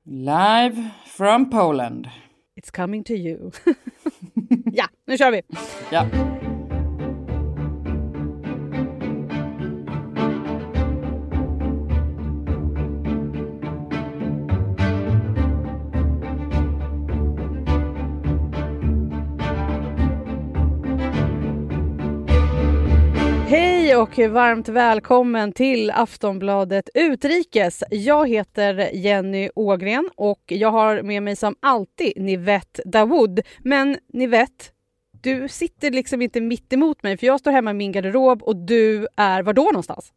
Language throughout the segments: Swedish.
Live from Poland. It's coming to you. Ja, nu kör vi. Ja. Hej och varmt välkommen till Aftonbladet Utrikes. Jag heter Jenny Ågren och jag har med mig som alltid Nivette Dawood. Men Nivette, du sitter liksom inte mitt emot mig för jag står hemma i min garderob och du är var då någonstans?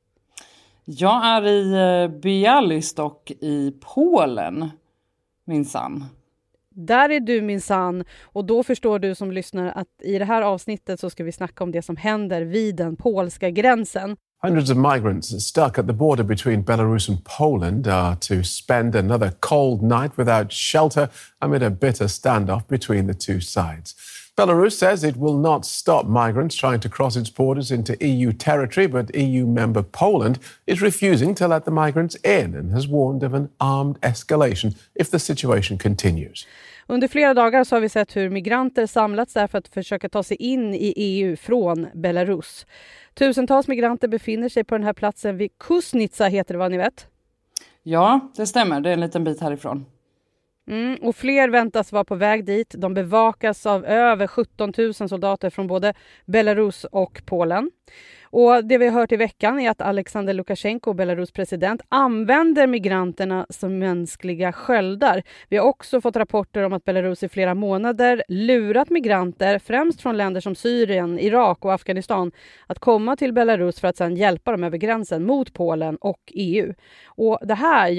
Jag är i Białystok i Polen, minsann. Där är du minsann och då förstår du som lyssnar att i det här avsnittet så ska vi snacka om det som händer vid den polska gränsen. Hundreds of migrants are stuck at the border between Belarus and Poland are to spend another cold night without shelter amid a bitter standoff between the two sides. Belarus says it will not stop migrants trying to cross its borders into EU territory, but EU member Poland is refusing to let the migrants in and has warned of an armed escalation if the situation continues. Under flera dagar så har vi sett hur migranter samlats där för att försöka ta sig in i EU från Belarus. Tusentals migranter befinner sig på den här platsen vid Kusnica heter det, vad ni vet? Ja, det stämmer. Det är en liten bit härifrån. Och fler väntas vara på väg dit. De bevakas av över 17 000 soldater från både Belarus och Polen. Och det vi har hört i veckan är att Alexander Lukasjenko, Belarus president, använder migranterna som mänskliga sköldar. Vi har också fått rapporter om att Belarus i flera månader lurat migranter, främst från länder som Syrien, Irak och Afghanistan, att komma till Belarus för att sedan hjälpa dem över gränsen mot Polen och EU. Och det här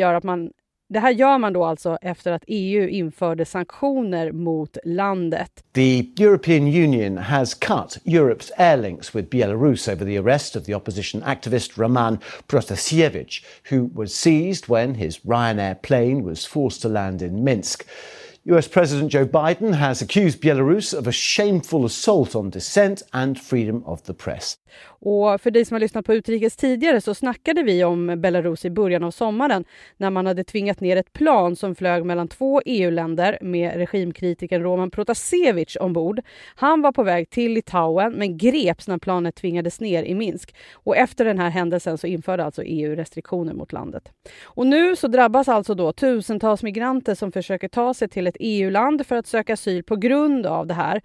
gör man då alltså efter att EU införde sanktioner mot landet. The European Union has cut Europe's air links with Belarus over the arrest of the opposition activist Roman Protasiewicz, who was seized when his Ryanair plane was forced to land in Minsk. US President Joe Biden has accused Belarus of a shameful assault on dissent and freedom of the press. Och för dig som har lyssnat på Utrikes tidigare så snackade vi om Belarus i början av sommaren när man hade tvingat ner ett plan som flög mellan 2 EU-länder med regimkritiken Roman Protasiewicz ombord. Han var på väg till Litauen men greps när planet tvingades ner i Minsk. Och efter den här händelsen så införde alltså EU restriktioner mot landet. Och nu så drabbas alltså då tusentals migranter som försöker ta sig till ett EU-land för att söka asyl på grund av det här.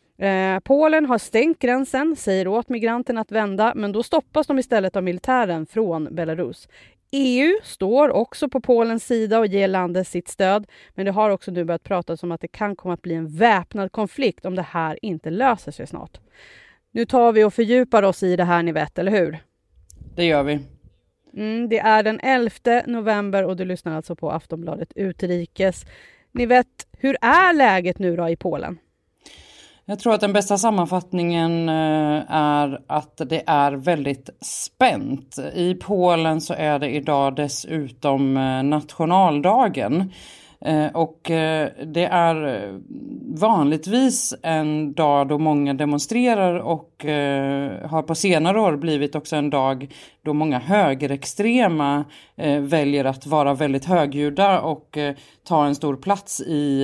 Polen har stängt gränsen, säger åt migranterna att vända, men då stoppas de istället av militären från Belarus. EU står också på Polens sida och ger landet sitt stöd, men det har också nu börjat pratas om att det kan komma att bli en väpnad konflikt om det här inte löser sig snart. Nu tar vi och fördjupar oss i det här, ni vet, eller hur? Det gör vi. Det är den 11 november och du lyssnar alltså på Aftonbladet Utrikes. Ni vet, hur är läget nu då i Polen? Jag tror att den bästa sammanfattningen är att det är väldigt spänt. I Polen så är det idag dessutom nationaldagen. Och det är vanligtvis en dag då många demonstrerar och har på senare år blivit också en dag då många högerextrema väljer att vara väldigt högljudda och ta en stor plats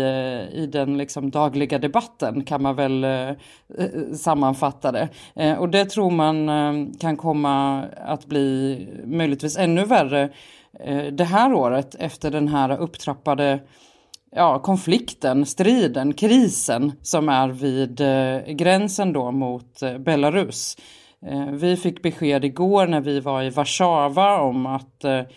i den liksom dagliga debatten, kan man väl sammanfatta det. Och det tror man kan komma att bli möjligtvis ännu värre det här året efter den här upptrappade konflikten, striden, krisen som är vid gränsen då mot Belarus. Vi fick besked igår när vi var i Warszawa om att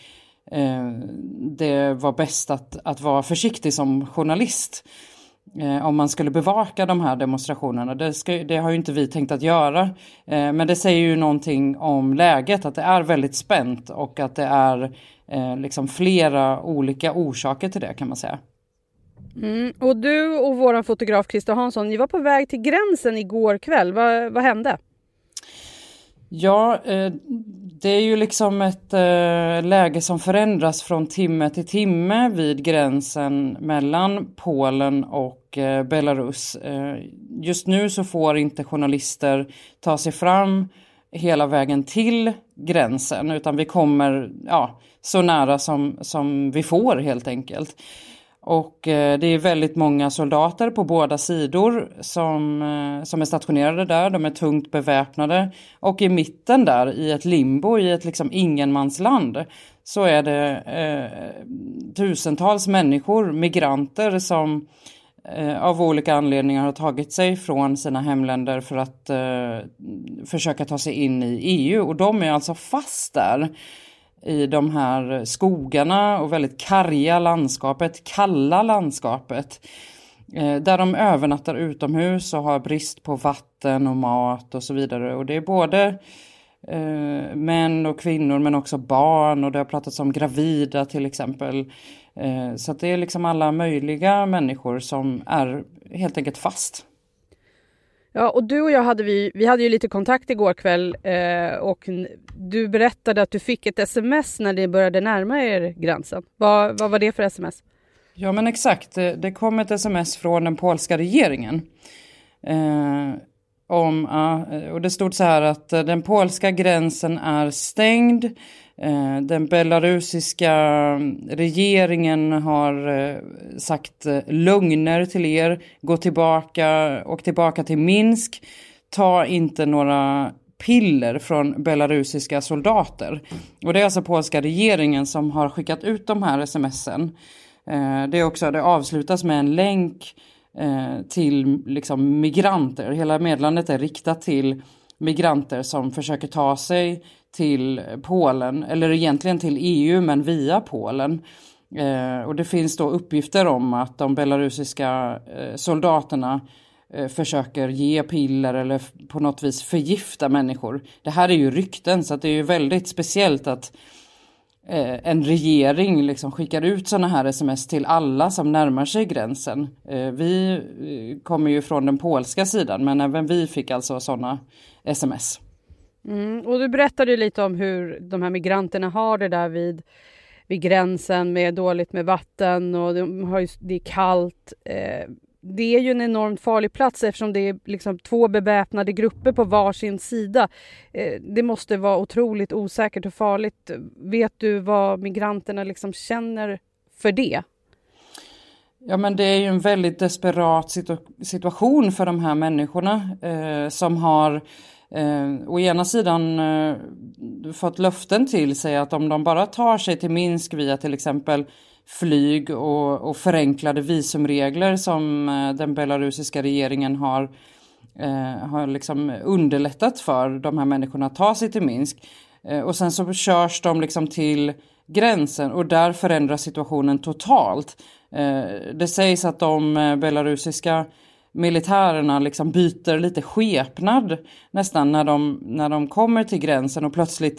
det var bäst att vara försiktig som journalist om man skulle bevaka de här demonstrationerna. Det har ju inte vi tänkt att göra. Men det säger ju någonting om läget, att det är väldigt spänt och att det är liksom flera olika orsaker till det, kan man säga. Och du och våran fotograf Christer Hansson, ni var på väg till gränsen igår kväll. Vad hände? Ja, det är ju liksom ett läge som förändras från timme till timme vid gränsen mellan Polen och Belarus. Just nu så får inte journalister ta sig fram hela vägen till gränsen, utan vi kommer så nära som vi får helt enkelt. Och det är väldigt många soldater på båda sidor som är stationerade där. De är tungt beväpnade. Och i mitten där, i ett limbo, i ett liksom ingenmansland, så är det tusentals människor, migranter, som av olika anledningar har tagit sig från sina hemländer för att försöka ta sig in i EU. Och de är alltså fast där i de här skogarna och väldigt kalla landskapet, där de övernattar utomhus och har brist på vatten och mat och så vidare. Och det är både män och kvinnor, men också barn, och det har pratats om gravida till exempel. Så att det är liksom alla möjliga människor som är helt enkelt fast. Ja, och du och jag hade ju lite kontakt igår kväll och du berättade att du fick ett sms när det började närma er gränsen. Vad var det för sms? Ja, men exakt. Det kom ett sms från den polska regeringen och det stod så här att den polska gränsen är stängd. Den belarusiska regeringen har sagt lögner till er. Åk tillbaka till Minsk. Ta inte några piller från belarusiska soldater. Och det är alltså polska regeringen som har skickat ut de här smsen. Det avslutas med en länk till liksom migranter. Hela meddelandet är riktat till migranter som försöker ta sig till Polen, eller egentligen till EU, men via Polen. Och det finns då uppgifter om att de belarusiska soldaterna försöker ge piller eller på något vis förgifta människor. Det här är ju rykten, så att det är ju väldigt speciellt att en regering liksom skickar ut såna här sms till alla som närmar sig gränsen. Vi kommer ju från den polska sidan, men även vi fick alltså såna sms. Och du berättade lite om hur de här migranterna har det där vid gränsen med dåligt med vatten, och det är kallt. Det är ju en enormt farlig plats eftersom det är liksom 2 beväpnade grupper på varsin sida. Det måste vara otroligt osäkert och farligt. Vet du vad migranterna liksom känner för det? Ja, men det är ju en väldigt desperat situation för de här människorna som har å ena sidan fått löften till sig att om de bara tar sig till Minsk via till exempel flyg och förenklade visumregler som den belarusiska regeringen har liksom underlättat för de här människorna att ta sig till Minsk. Och sen så körs de liksom till gränsen och där förändras situationen totalt. Det sägs att de belarusiska militärerna liksom byter lite skepnad nästan när de kommer till gränsen och plötsligt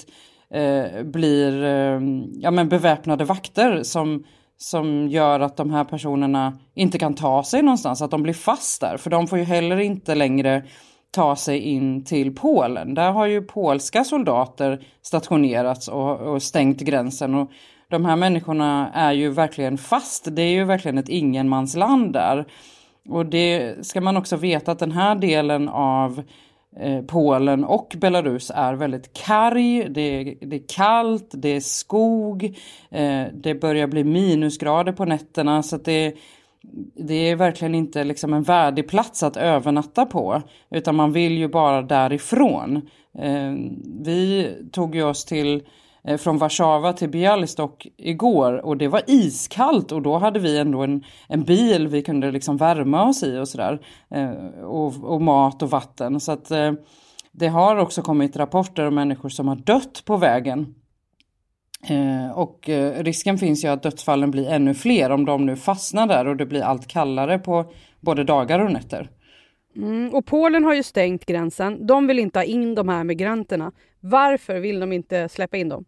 blir beväpnade vakter som gör att de här personerna inte kan ta sig någonstans, att de blir fast där. För de får ju heller inte längre ta sig in till Polen. Där har ju polska soldater stationerats och stängt gränsen, och de här människorna är ju verkligen fast. Det är ju verkligen ett ingenmansland där. Och det ska man också veta att den här delen av Polen och Belarus är väldigt karg, det är kallt, det är skog, det börjar bli minusgrader på nätterna, så att det är verkligen inte liksom en värdig plats att övernatta på, utan man vill ju bara därifrån. Vi tog ju oss från Warszawa till Bialystok igår, och det var iskallt, och då hade vi ändå en bil vi kunde liksom värma oss i och sådär, och mat och vatten, så att det har också kommit rapporter om människor som har dött på vägen, och risken finns ju att dödsfallen blir ännu fler om de nu fastnar där och det blir allt kallare på både dagar och nätter. Och Polen har ju stängt gränsen. De vill inte ha in de här migranterna. Varför vill de inte släppa in dem?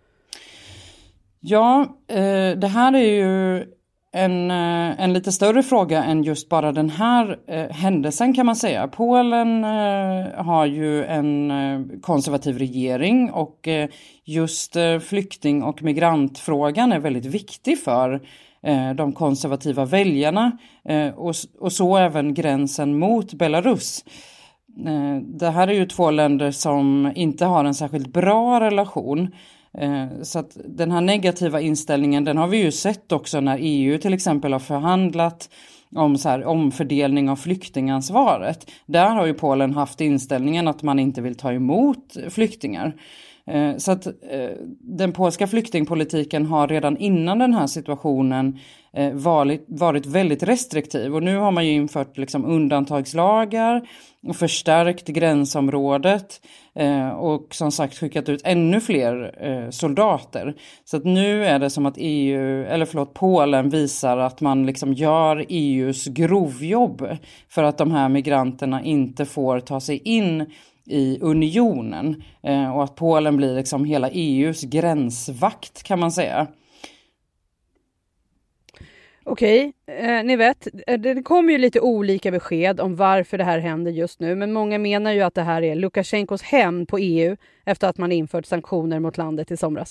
Ja, det här är ju en lite större fråga än just bara den här händelsen, kan man säga. Polen har ju en konservativ regering, och just flykting- och migrantfrågan är väldigt viktig för de konservativa väljarna, och så även gränsen mot Belarus. Det här är ju två länder som inte har en särskilt bra relation. Så att den här negativa inställningen, den har vi ju sett också när EU till exempel har förhandlat om så här omfördelning av flyktingansvaret. Där har ju Polen haft inställningen att man inte vill ta emot flyktingar. Så att den polska flyktingpolitiken har redan innan den här situationen varit väldigt restriktiv. Och nu har man ju infört liksom undantagslagar och förstärkt gränsområdet och som sagt skickat ut ännu fler soldater. Så att nu är det som att Polen visar att man liksom gör EUs grovjobb för att de här migranterna inte får ta sig in i unionen och att Polen blir liksom hela EUs gränsvakt kan man säga. Okej, ni vet, det kommer ju lite olika besked om varför det här händer just nu, men många menar ju att det här är Lukasjenkos hämnd på EU efter att man infört sanktioner mot landet i somras.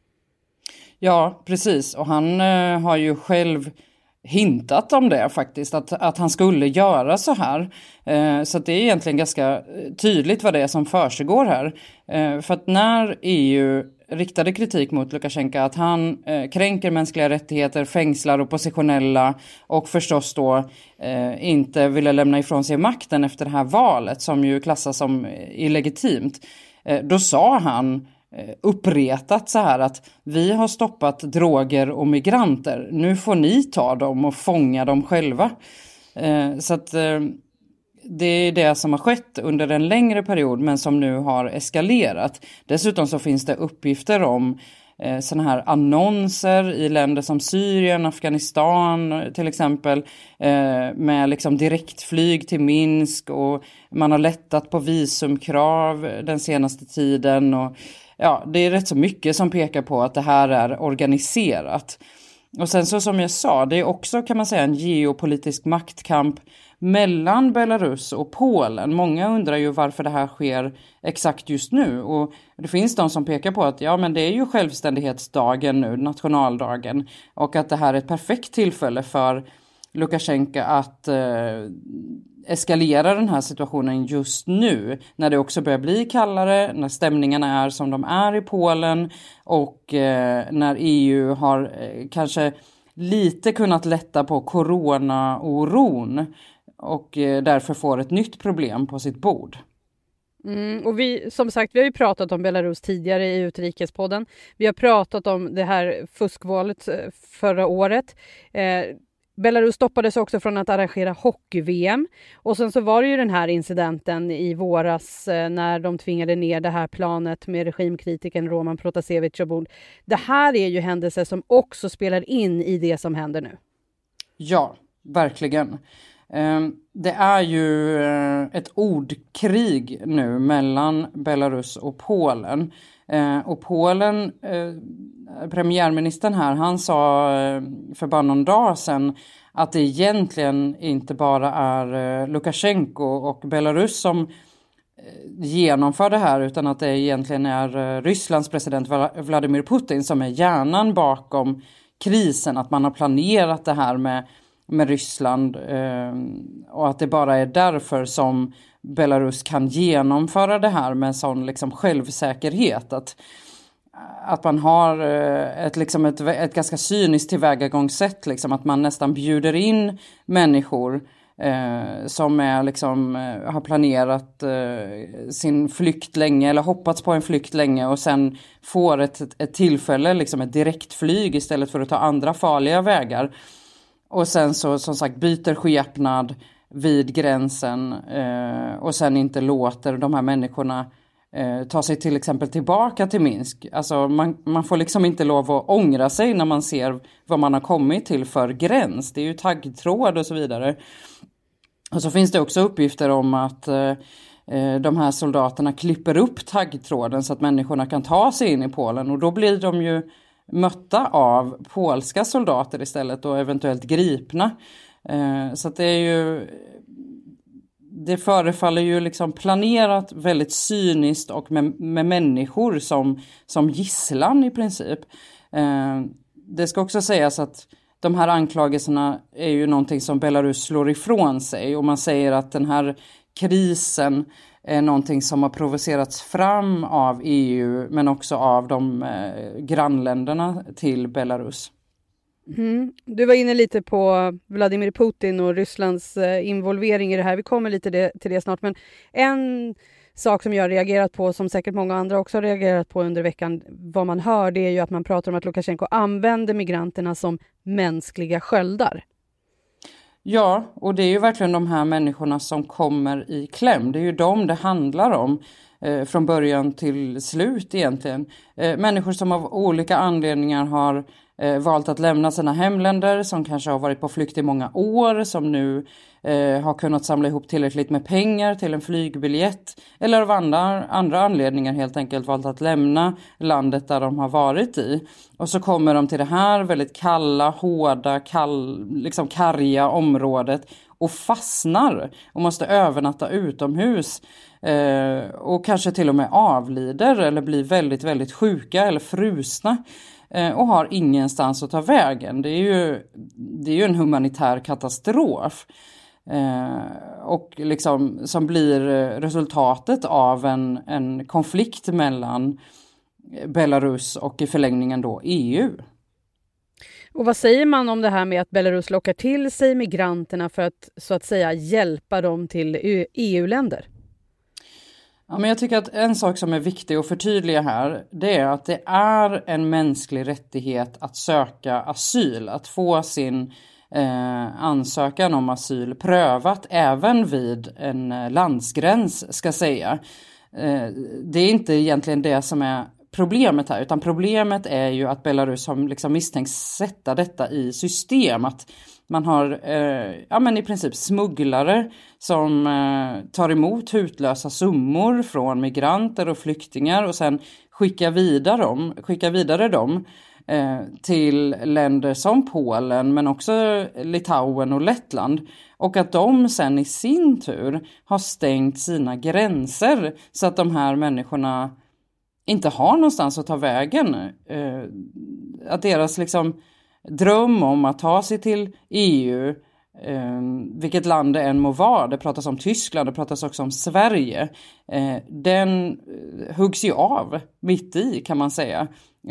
Ja, precis, och han har ju själv hintat om det faktiskt, att han skulle göra så här. Så att det är egentligen ganska tydligt vad det är som försiggår här. För att när EU riktade kritik mot Lukasjenko att han kränker mänskliga rättigheter, fängslar oppositionella och förstås då inte ville lämna ifrån sig makten efter det här valet som ju klassas som illegitimt. Då sa han uppretat så här att vi har stoppat droger och migranter. Nu får ni ta dem och fånga dem själva. Så att det är det som har skett under en längre period men som nu har eskalerat. Dessutom så finns det uppgifter om såna här annonser i länder som Syrien, Afghanistan till exempel med liksom direktflyg till Minsk och man har lättat på visumkrav den senaste tiden och ja, det är rätt så mycket som pekar på att det här är organiserat. Och sen så som jag sa, det är också kan man säga en geopolitisk maktkamp mellan Belarus och Polen. Många undrar ju varför det här sker exakt just nu. Och det finns de som pekar på att ja, men det är ju självständighetsdagen nu, nationaldagen. Och att det här är ett perfekt tillfälle för Lukasjenko att eskalera den här situationen just nu. När det också börjar bli kallare, när stämningarna är som de är i Polen. Och när EU har kanske lite kunnat lätta på corona-oron. Och därför får ett nytt problem på sitt bord. Och vi har ju pratat om Belarus tidigare i Utrikespodden. Vi har pratat om det här fuskvalet förra året. Belarus stoppades också från att arrangera hockey-VM. Och sen så var det ju den här incidenten i våras när de tvingade ner det här planet med regimkritiken Roman Protasevich ombord. Det här är ju händelser som också spelar in i det som händer nu. Ja, verkligen. Det är ju ett ordkrig nu mellan Belarus och Polen. Och Polen, premiärministern här, han sa för bara någon dag sedan att det egentligen inte bara är Lukasjenko och Belarus som genomför det här utan att det egentligen är Rysslands president Vladimir Putin som är hjärnan bakom krisen. Att man har planerat det här med Ryssland och att det bara är därför som Belarus kan genomföra det här med sån liksom självsäkerhet att man har ett ganska cyniskt tillvägagångssätt liksom, att man nästan bjuder in människor som är liksom har planerat sin flykt länge eller hoppats på en flykt länge och sen får ett tillfälle liksom ett direktflyg istället för att ta andra farliga vägar. Och sen så som sagt byter skepnad vid gränsen och sen inte låter de här människorna ta sig till exempel tillbaka till Minsk. Alltså man får liksom inte lov att ångra sig när man ser vad man har kommit till för gräns. Det är ju taggtråd och så vidare. Och så finns det också uppgifter om att de här soldaterna klipper upp taggtråden så att människorna kan ta sig in i Polen. Och då blir de ju mötta av polska soldater istället och eventuellt gripna. Så att det är ju, det förefaller ju liksom planerat väldigt cyniskt och med människor som gisslan i princip. Det ska också sägas att de här anklagelserna är ju någonting som Belarus slår ifrån sig och man säger att den här krisen är någonting som har provocerats fram av EU men också av de grannländerna till Belarus. Du var inne lite på Vladimir Putin och Rysslands involvering i det här. Vi kommer lite till det snart. Men en sak som jag har reagerat på, som säkert många andra också har reagerat på under veckan, vad man hör, det är ju att man pratar om att Lukasjenko använder migranterna som mänskliga sköldar. Ja, och det är ju verkligen de här människorna som kommer i kläm. Det är ju dem det handlar om från början till slut egentligen. Människor som av olika anledningar har valt att lämna sina hemländer, som kanske har varit på flykt i många år, som nu har kunnat samla ihop tillräckligt med pengar till en flygbiljett, eller av andra anledningar helt enkelt valt att lämna landet där de har varit i. Och så kommer de till det här väldigt kalla, hårda, liksom karga området och fastnar och måste övernatta utomhus och kanske till och med avlider eller blir väldigt, väldigt sjuka eller frusna. Och har ingenstans att ta vägen. Det är ju en humanitär katastrof. Och liksom, som blir resultatet av en konflikt mellan Belarus och i förlängningen då EU. Och vad säger man om det här med att Belarus lockar till sig migranterna för att så att säga hjälpa dem till EU-länder? Ja, men jag tycker att en sak som är viktig att förtydliga här, det är att det är en mänsklig rättighet att söka asyl, att få sin ansökan om asyl prövat även vid en landsgräns, ska säga. Det är inte egentligen det som är problemet här, utan problemet är ju att Belarus har liksom misstänkt sätta detta i system, att man har i princip smugglare som tar emot hutlösa summor från migranter och flyktingar och sen skickar vidare dem till länder som Polen men också Litauen och Lettland, och att de sen i sin tur har stängt sina gränser så att de här människorna inte har någonstans att ta vägen. Att deras liksom dröm om att ta sig till EU, vilket land det än må vara, det pratas om Tyskland, det pratas också om Sverige, den huggs ju av mitt i, kan man säga.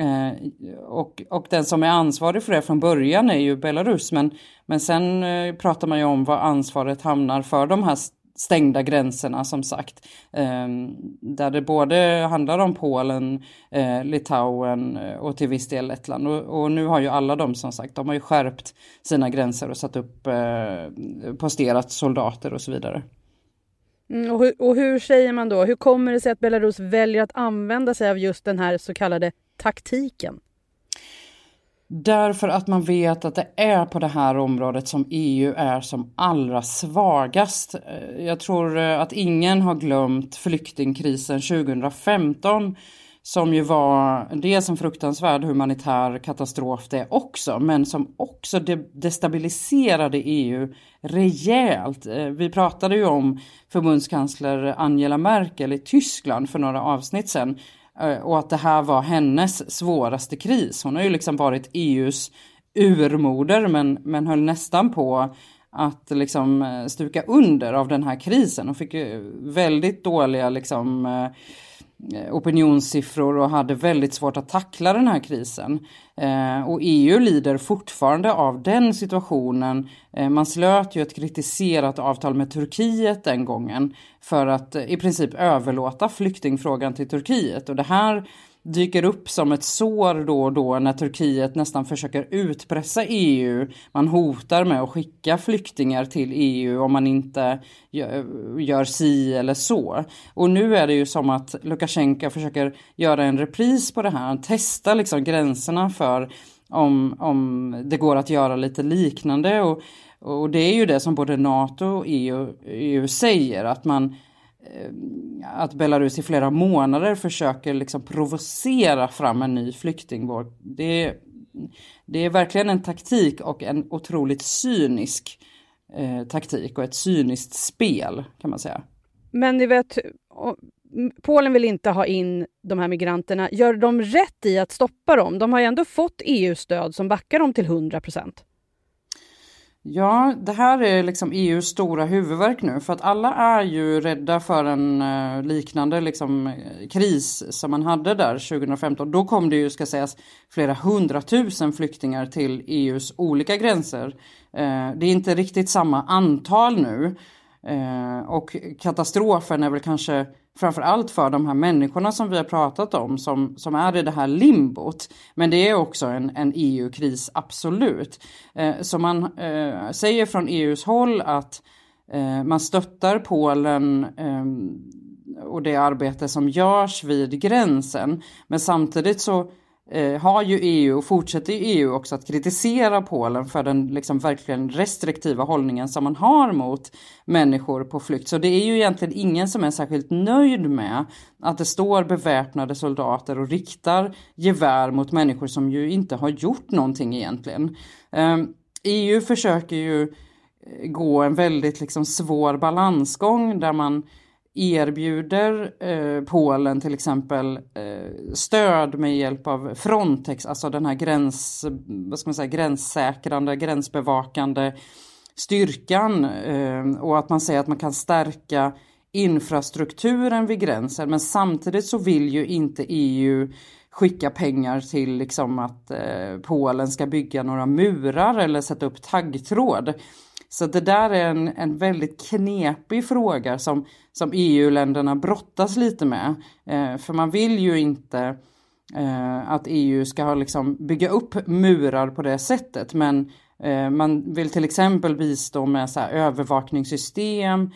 Och den som är ansvarig för det från början är ju Belarus, men sen pratar man ju om vad ansvaret hamnar för de här stängda gränserna, som sagt, där det både handlar om Polen, Litauen och till viss del Lettland, och nu har ju alla de, som sagt, de har ju skärpt sina gränser och satt upp posterat soldater och så vidare. Och hur säger man då, hur kommer det sig att Belarus väljer att använda sig av just den här så kallade taktiken? Därför att man vet att det är på det här området som EU är som allra svagast. Jag tror att ingen har glömt flyktingkrisen 2015, som ju var dels en fruktansvärd humanitär katastrof det också, men som också destabiliserade EU rejält. Vi pratade ju om förbundskansler Angela Merkel i Tyskland för några avsnitt sedan, och att det här var hennes svåraste kris. Hon har ju liksom varit EUs urmoder, men höll nästan på att liksom stuka under av den här krisen. Hon fick ju väldigt dåliga liksom opinionssiffror och hade väldigt svårt att tackla den här krisen. Och EU lider fortfarande av den situationen. Man slöt ju ett kritiserat avtal med Turkiet den gången för att i princip överlåta flyktingfrågan till Turkiet. Och det här dyker upp som ett sår då och då när Turkiet nästan försöker utpressa EU. Man hotar med att skicka flyktingar till EU om man inte gör si eller så. Och nu är det ju som att Lukasjenko försöker göra en repris på det här. Han testar liksom gränserna för om det går att göra lite liknande. Och det är ju det som både NATO och EU säger, att Belarus i flera månader försöker liksom provocera fram en ny flyktingvåg. Det är verkligen en taktik, och en otroligt cynisk taktik och ett cyniskt spel, kan man säga. Men ni vet, Polen vill inte ha in de här migranterna. Gör de rätt i att stoppa dem? De har ju ändå fått EU-stöd som backar dem till 100%. Ja, det här är liksom EUs stora huvudvärk nu, för att alla är ju rädda för en liknande liksom kris som man hade där 2015. Då kom det ju, ska sägas, flera 100 000 flyktingar till EUs olika gränser. Det är inte riktigt samma antal nu. Och katastrofen är väl kanske framför allt för de här människorna som vi har pratat om, som är i det här limbot. Men det är också en EU-kris, absolut. Så man säger från EUs håll att man stöttar Polen och det arbete som görs vid gränsen. Men samtidigt så har ju EU och fortsätter EU också att kritisera Polen för den liksom verkligen restriktiva hållningen som man har mot människor på flykt. Så det är ju egentligen ingen som är särskilt nöjd med att det står beväpnade soldater och riktar gevär mot människor som ju inte har gjort någonting egentligen. EU försöker ju gå en väldigt liksom svår balansgång där man erbjuder Polen till exempel stöd med hjälp av Frontex, alltså den här gränssäkrande, gränsbevakande styrkan, och att man säger att man kan stärka infrastrukturen vid gränsen, men samtidigt så vill ju inte EU skicka pengar till liksom att Polen ska bygga några murar eller sätta upp taggtråd. Så det där är en väldigt knepig fråga som EU-länderna brottas lite med. För man vill ju inte att EU ska liksom bygga upp murar på det sättet. Men man vill till exempel bistå med så här övervakningssystem,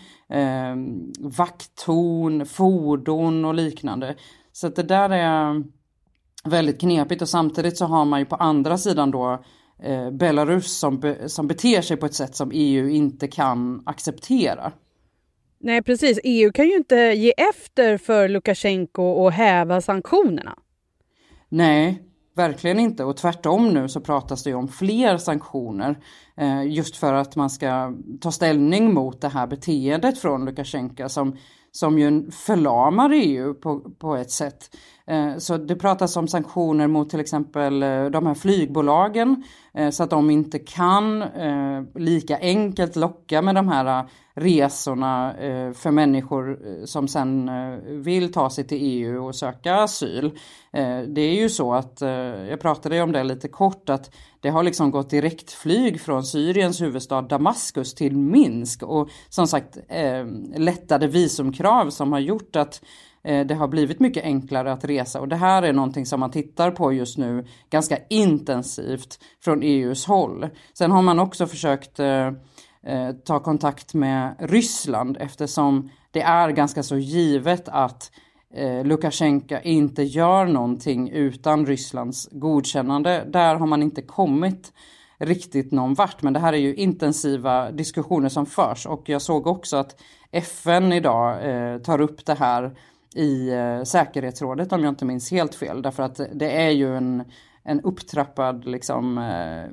vakttorn, fordon och liknande. Så det där är väldigt knepigt, och samtidigt så har man ju på andra sidan då Belarus som beter sig på ett sätt som EU inte kan acceptera. Nej, precis. EU kan ju inte ge efter för Lukasjenko och häva sanktionerna. Nej, verkligen inte. Och tvärtom nu så pratas det ju om fler sanktioner. Just för att man ska ta ställning mot det här beteendet från Lukasjenko som ju förlamar EU på ett sätt. Så det pratas om sanktioner mot till exempel de här flygbolagen, så att de inte kan lika enkelt locka med de här resorna för människor som sen vill ta sig till EU och söka asyl. Det är ju så att, jag pratade om det lite kort, att det har liksom gått direktflyg från Syriens huvudstad Damaskus till Minsk, och som sagt lättade visumkrav som har gjort att det har blivit mycket enklare att resa, och det här är någonting som man tittar på just nu ganska intensivt från EUs håll. Sen har man också försökt ta kontakt med Ryssland, eftersom det är ganska så givet att Lukasjenko inte gör någonting utan Rysslands godkännande. Där har man inte kommit riktigt någon vart, men det här är ju intensiva diskussioner som förs, och jag såg också att FN idag tar upp det här i säkerhetsrådet, om jag inte minns helt fel, därför att det är ju en upptrappad liksom,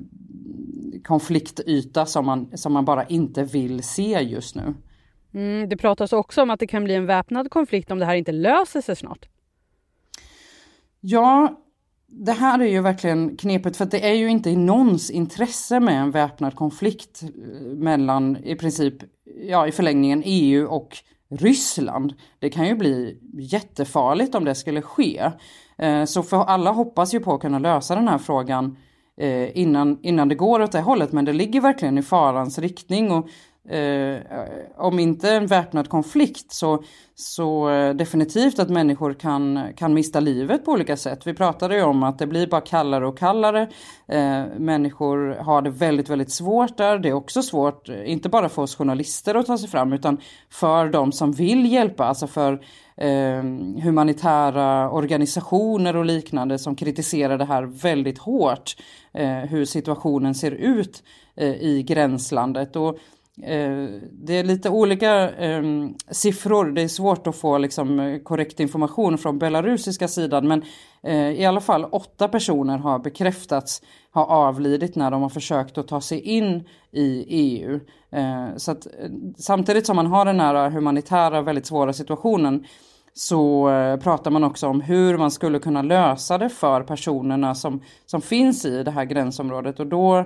konfliktyta som man bara inte vill se just nu. Det pratas också om att det kan bli en väpnad konflikt om det här inte löser sig snart. Ja, det här är ju verkligen knepigt, för att det är ju inte i någons intresse med en väpnad konflikt mellan i princip, ja, i förlängningen EU och Ryssland. Det kan ju bli jättefarligt om det skulle ske. Så för alla hoppas ju på att kunna lösa den här frågan innan det går åt det hållet, men det ligger verkligen i farans riktning, och om inte en väpnad konflikt så definitivt att människor kan mista livet på olika sätt. Vi pratade ju om att det blir bara kallare och kallare. Människor har det väldigt, väldigt svårt där. Det är också svårt, inte bara för oss journalister att ta sig fram, utan för de som vill hjälpa, alltså för humanitära organisationer och liknande som kritiserar det här väldigt hårt, hur situationen ser ut i gränslandet. Och det är lite olika siffror. Det är svårt att få liksom korrekt information från belarusiska sidan, men i alla fall 8 personer har bekräftats ha avlidit när de har försökt att ta sig in i EU. Så att, samtidigt som man har den här humanitära väldigt svåra situationen, så pratar man också om hur man skulle kunna lösa det för personerna som finns i det här gränsområdet, och då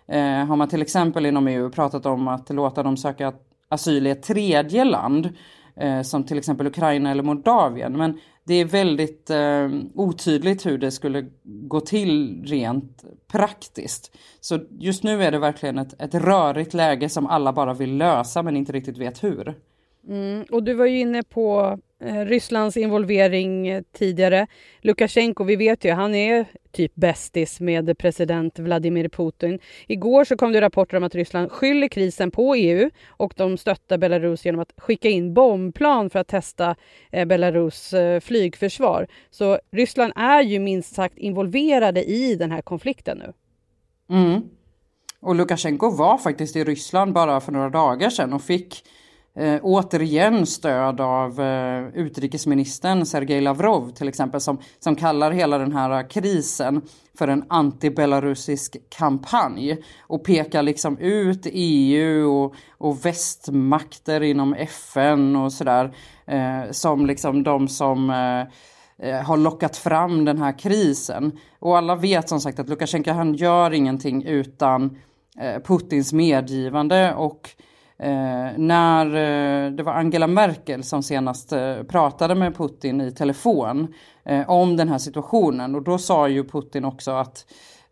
har man till exempel inom EU pratat om att låta dem söka asyl i ett tredje land, som till exempel Ukraina eller Moldavien. Men det är väldigt otydligt hur det skulle gå till rent praktiskt. Så just nu är det verkligen ett rörigt läge som alla bara vill lösa men inte riktigt vet hur. Och du var ju inne på Rysslands involvering tidigare. Lukasjenko, vi vet ju, han är typ bästis med president Vladimir Putin. Igår så kom det rapporter om att Ryssland skyller krisen på EU och de stöttar Belarus genom att skicka in bombplan för att testa Belarus flygförsvar. Så Ryssland är ju minst sagt involverade i den här konflikten nu. Och Lukasjenko var faktiskt i Ryssland bara för några dagar sedan och fick återigen stöd av utrikesministern Sergej Lavrov till exempel, som kallar hela den här krisen för en anti-belarusisk kampanj och pekar liksom ut EU och västmakter inom FN och sådär som liksom de som har lockat fram den här krisen. Och alla vet som sagt att Lukasjenko, han gör ingenting utan Putins medgivande. Och när det var Angela Merkel som senast pratade med Putin i telefon om den här situationen, och då sa ju Putin också att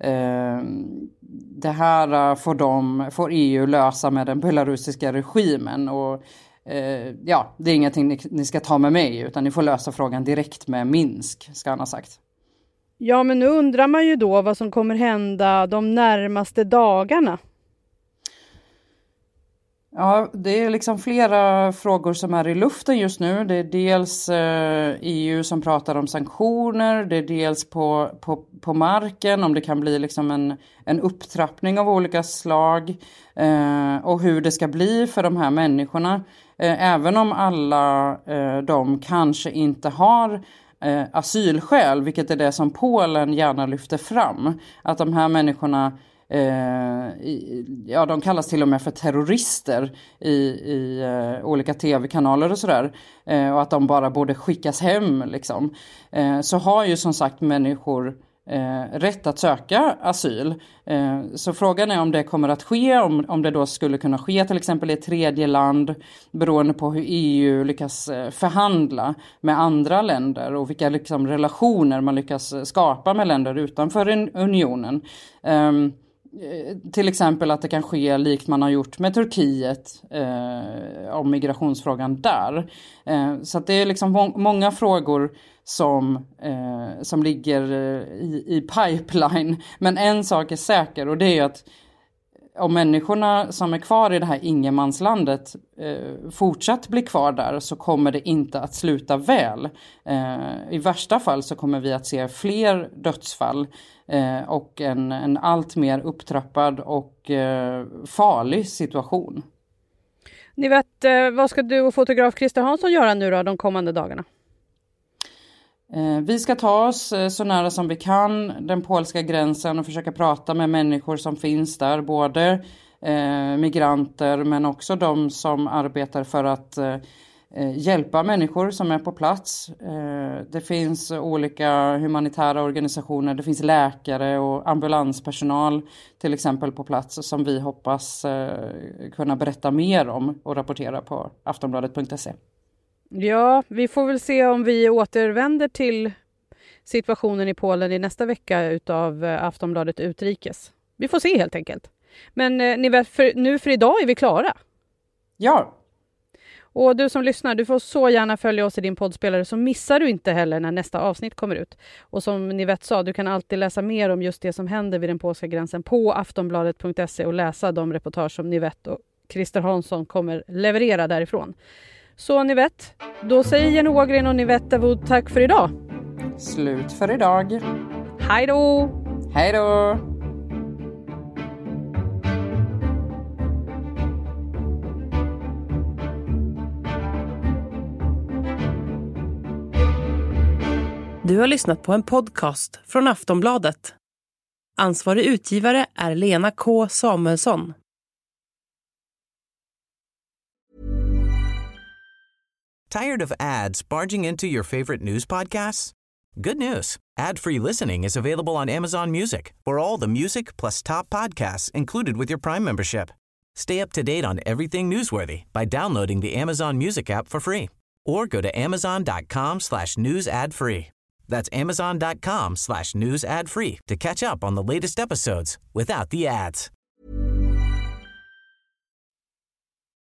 det här får EU lösa med den belarusiska regimen, och det är ingenting ni ska ta med mig, utan ni får lösa frågan direkt med Minsk, ska han ha sagt. Ja, men nu undrar man ju då vad som kommer hända de närmaste dagarna. Ja, det är liksom flera frågor som är i luften just nu. Det är dels EU som pratar om sanktioner. Det är dels på marken om det kan bli liksom en upptrappning av olika slag. Och hur det ska bli för de här människorna. Även om alla de kanske inte har asylskäl, vilket är det som Polen gärna lyfter fram. Att de här människorna... de kallas till och med för terrorister i olika tv-kanaler och sådär, och att de bara borde skickas hem liksom. Så har ju som sagt människor rätt att söka asyl. Så frågan är om det kommer att ske, om det då skulle kunna ske till exempel i ett tredje land, beroende på hur EU lyckas förhandla med andra länder och vilka liksom relationer man lyckas skapa med länder utanför unionen. Till exempel att det kan ske likt man har gjort med Turkiet om migrationsfrågan där. Så att det är liksom många frågor som ligger i pipeline. Men en sak är säker, och det är ju att om människorna som är kvar i det här ingenmanslandet fortsatt blir kvar där, så kommer det inte att sluta väl. I värsta fall så kommer vi att se fler dödsfall och en allt mer upptrappad och farlig situation. Ni vet, vad ska du och fotograf Christer Hansson göra nu då de kommande dagarna? Vi ska ta oss så nära som vi kan den polska gränsen och försöka prata med människor som finns där. Både migranter men också de som arbetar för att hjälpa människor som är på plats. Det finns olika humanitära organisationer, det finns läkare och ambulanspersonal till exempel på plats som vi hoppas kunna berätta mer om och rapportera på aftonbladet.se. Ja, vi får väl se om vi återvänder till situationen i Polen i nästa vecka utav Aftonbladet Utrikes. Vi får se helt enkelt. Men ni vet, för idag är vi klara. Ja. Och du som lyssnar, du får så gärna följa oss i din poddspelare, så missar du inte heller när nästa avsnitt kommer ut. Och som ni vet sa, du kan alltid läsa mer om just det som händer vid den polska gränsen på aftonbladet.se och läsa de reportage som ni vet och Christer Hansson kommer leverera därifrån. Så ni vet, då säger Jenny Ågren och ni vet Davud tack för idag. Slut för idag. Hej då! Hej då! Du har lyssnat på en podcast från Aftonbladet. Ansvarig utgivare är Lena K. Samuelsson. Tired of ads barging into your favorite news podcasts? Good news. Ad-free listening is available on Amazon Music for all the music plus top podcasts included with your Prime membership. Stay up to date on everything newsworthy by downloading the Amazon Music app for free or go to amazon.com/news ad free. That's amazon.com/news ad free to catch up on the latest episodes without the ads.